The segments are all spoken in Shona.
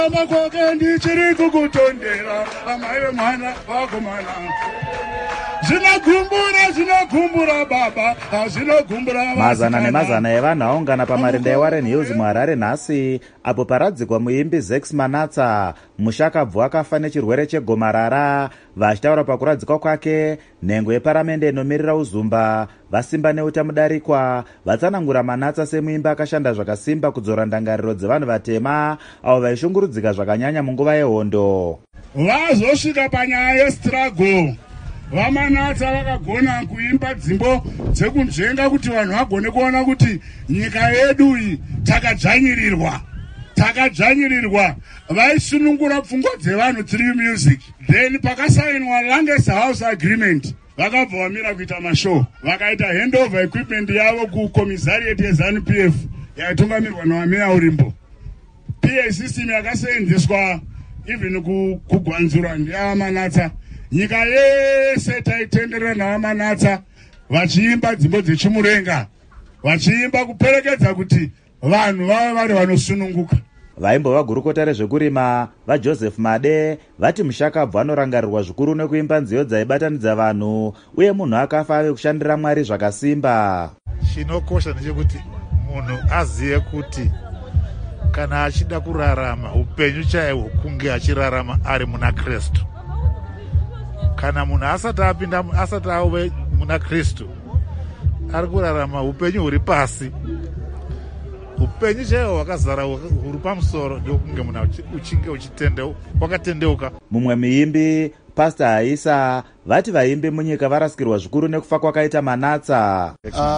Makoke ndichiri kukutondera amai mwana vakomana zvinogumbura baba zvinogumbura mazana nemazana evanhu aungana pamarinda eWarren Hills muHarare nhasi apo paradzikwa muimbi Zex Manatsa mushakabvu akafa nechirwere chegomarara. Vachitaura pakuradzikwa kwake, nhengo yeparamende inomirira uzumba vasimba neuta mudarikwa vatsanangura Manatsa semuimbi akashanda zvakasimba kudzora ndangariro dzevanhu vatema avo vaishungurudzika zvakanyanya munguva yehondo. Vazosvika panyaya yestruggle, vaManatsa vakagona kuimba dzimbo dzekunzvenga kuti vanhu vagone kuona kuti nyika yedu iyi takadzvanyirirwa. Vaisunungura pfungwa dzevanhu through music. Then pakasainwa Longest House Agreement, vakabva vamira kuita mashow, vakaita handover equipment yavo kucommissariat yeZANU-PF yaitungamirwa naMeya Urimbo. PA system yakaseenzeswa even kugwanzura ndiyaManatsa. Nyika yese taitenderera naVaManatsa vachiimba dzimbo dzechimurenga, vachiimba kuperekedza kuti vanhu vave vari vanosununguka. Vaimbova gurukota rezvekurima vaJoseph Made vati mushakabvu anorangarirwa zvikuru nekuimba nziyo dzaibatanidza vanhu uye munhu akafa ave kushandira Mwari zvakasimba. Chinokosha ndechekuti munhu aziye kuti kana achida kurarama upenyu chaihwo kunge achirarama ari muna Kristu. Kana munhu asati ave muna Kristu ari kurarama upenyu huri pasi. Upenyu chaihwo hwakazara huri pamusoro ndokunge munhu uchinge wakatendeuka. Mumwe muimbi Pastor Aisa vati vaimbi munyika varasikirwa zvikuru nekufa kwakaita Manatsa.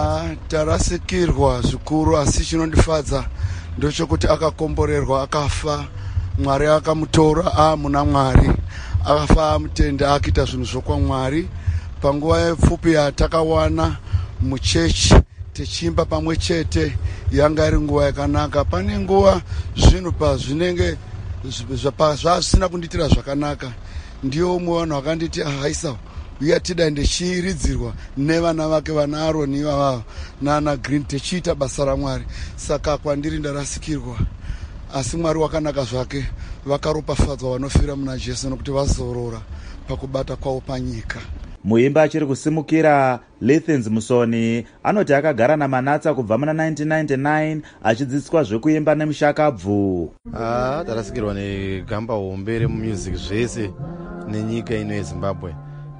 Tarasikirwa zvikuru, asi chinondifadza ndochokuti akakomborerwa akafa. Mwari akamutora muna Mwari, akafa mutende akiita zvinhu zvokwamwari. Panguva pfupi yatakawana muchechi tichimba pamwe chete yanga iri nguva yakanaka. Pane nguva zvinhu pazvinenge zvasina kundiitira zvakanaka, ndiyo umwe vanhu vakanditi Aisa uya tida ndichiridzirwa nevana vake vana Aroni ivava nana Green tichiita basa raMwari. Saka kwandiri ndarasikirwa, asi Mwari wakanaka zvake, vakaropafadzwa vanofira muna Jesu nokuti vazorora pakubata kwavo panyika. Muimba achiri kusimukira Lithens Musoni anoti akagara naManatsa kubva muna 1999 achidzidziswa zvekuimba nemushakabvu. Tarasikirwa negamba hombe remumusic zvese nenyika ino yeZimbabwe.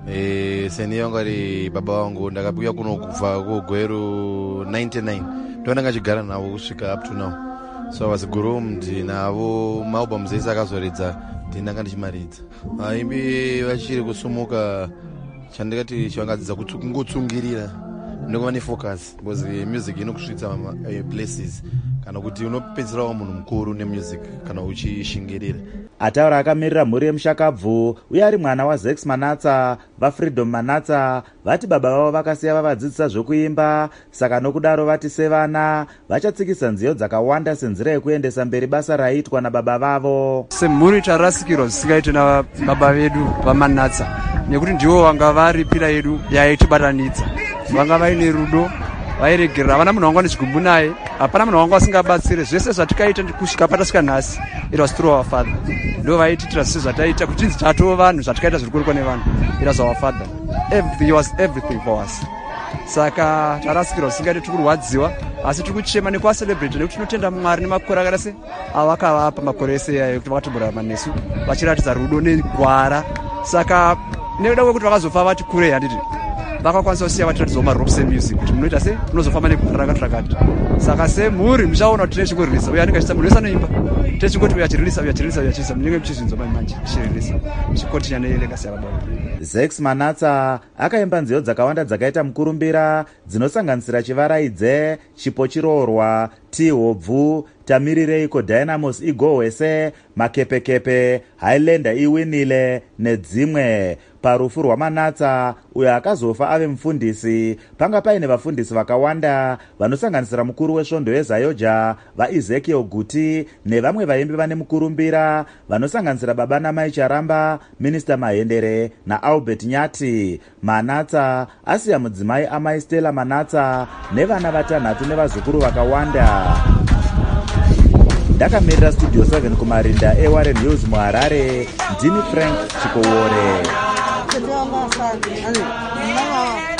Seni yanga ari baba wangu, ndakapika kuno kubva kugweru 99 ndondanga chigara navo kusvika up to now. So I was groomed navo maalbums ese akazoridza ndinanga ndichimaridza. Vaimbi vachiri kusumuka chandikati chivangadzidza kungotsungirira nekuva nefocus, because music inokusvitsa places kana kuti unopedzerawo munhu mukuru nemusic kana uchishingirira. Ataura akamirira mhuri yemushakabvu uye ari mwana waZex Manatsa vaFreedom Manatsa vati baba vavo vakasiya vavadzidzisa zvekuimba, saka nokudaro vati sevana vachatsikisa nziyo dzakawanda senzira yekuendesa mberi basa raiitwa nababa vavo. Semhuri tarasikirwa zvisingaite nababa vedu vaManatsa nekuti ndivo vanga vari pira yedu yaitibatanidza. Vanga vaine rudo, vairegerera, havana munhu wanga nechigumbu naye, hapana munhu wanga asingabatsire. Zvese zvatikaita kusvika patasvika nhasi, it was through our father. Ndo vaititira zvese zvataita kutinzi tatova vanhu, zvatikaita zviri kurikwa nevanhu, it was our father. He was everything for us. Saka tarasikirwa zvisingaite tikurwadziwa, asi tiri kuchema nekuacelebrate nekuti tinotenda Mwari nemakore akarase avakavapa makore ese yayo kuti vakatiborarama nesu vachiratidza rudo negwara. Saka nekuda kwekuti vakazofa vati kurei, handiti vakakwanisa kusiya vatiratidzawo marops emusic kuti munoita sei, munozofamba nekurakati. Saka semhuri muchaona kuti tine chikuririsa, uye anenge achita munhu wese anoimba techingoti uyu achiririsa munenge muchizvinzwa manje muchiririsa muchikontinya nelegasi yababa. Zex Manatsa akaimba nziyo dzakawanda dzakaita mukurumbira dzinosanganisira Chivaraidze, Chipo Chiroorwa, Tihobvu, Tamirireiko, Dynamos Igohwese, Makepekepe, Highlander Iwinile nedzimwe. Parufu rwaManatsa uyo akazofa ave mufundisi, panga paine vafundisi vakawanda vanosanganisira mukuru wesvondo yeZayoja vaEzekiel Guti nevamwe vaimbi vane mukurumbira vanosanganisira baba namai Charamba, Minister Mahendere naAlbert Nyati. Manatsa asiya mudzimai amai Stella Manatsa nevana vatanhatu nevazukuru vakawanda. ndakamirira studio 7 kumarinda eWarren Hills muHarare. Ndini Frank Chikowore.